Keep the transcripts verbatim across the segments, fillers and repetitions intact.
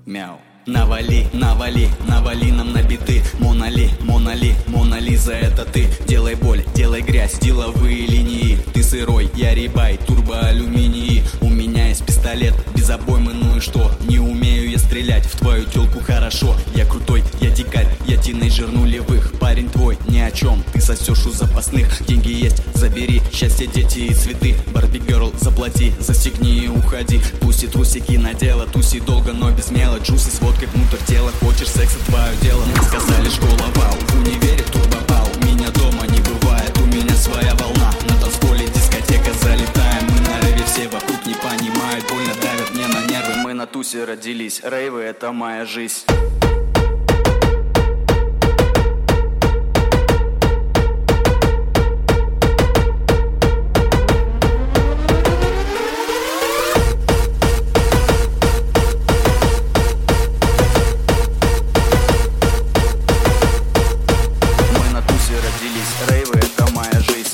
Мяу. Навали, навали, навали нам на биты. Монали, Монали, Монолиза, это ты. Делай боль, делай грязь, деловые линии. Ты сырой, я рибай, турбоалюминий. У меня есть пистолет, без обоймы, ну и что? Не умею я стрелять, в твою тёлку хорошо. Я крутой, я дикарь, я тинейджер нулевых. Парень твой ни о чем, ты сосешь у запасных. Деньги есть, забери, счастье, дети и цветы. Барби Герл, заплати, застегни и уходи. Пусть и трусики надела, туси долго, но без мела. Джусы с водкой внутрь тела, хочешь секса, твое дело. Мне сказали, школа вау, в универе турбопал. Меня дома не бывает, у меня своя волна. На танцполе дискотека, залетаем мы на рейве. Все вокруг не понимают, больно давят мне на нервы. Мы на тусе родились, рейвы — это моя жизнь. Рейвы — это моя жизнь.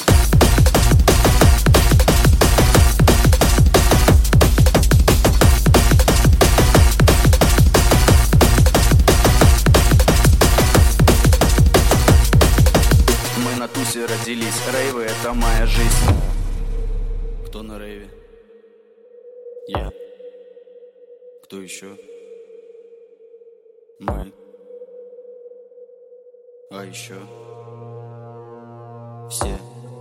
Мы на тусе родились. Рейвы — это моя жизнь. Кто на рейве? Я. Кто еще? Мы. А еще? Все.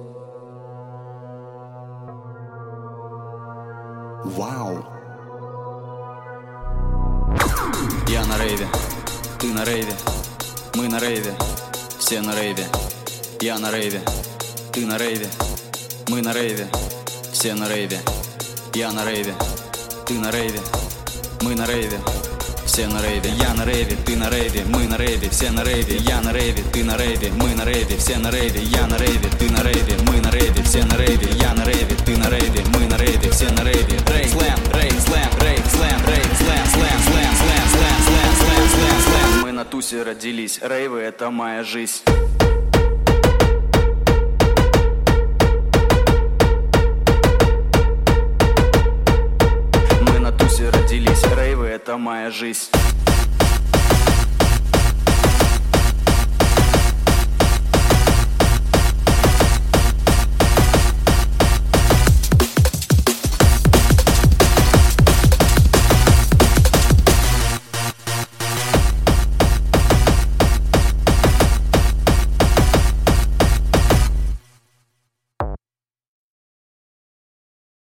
Вау. Я на рейве, ты на рейве, мы на рейве, все на рейве. Я на рейве, ты на рейве, мы на рейве, все на рейве. Я на рейве, ты на рейве, мы на рейве, все на рейве. Я на рейве, ты на рейве, мы на рейве, все на рейве. Я на рейве, ты на рейве, мы на рейве, все на рейве. Я на рейве, ты на рейве, мы на рейве, все на рейве. Я на рейве, ты на рейве, мы на рейве, все на рейве. Рейв, слэм, рейв, слэм, рейв, слэм, рейв, слэм, слэм, слэм, слэм, слэм, слэм, слэм, слэм, слэм. Мы на тусе родились, рейвы — это моя жизнь. Мы на тусе родились, рейвы — это моя жизнь.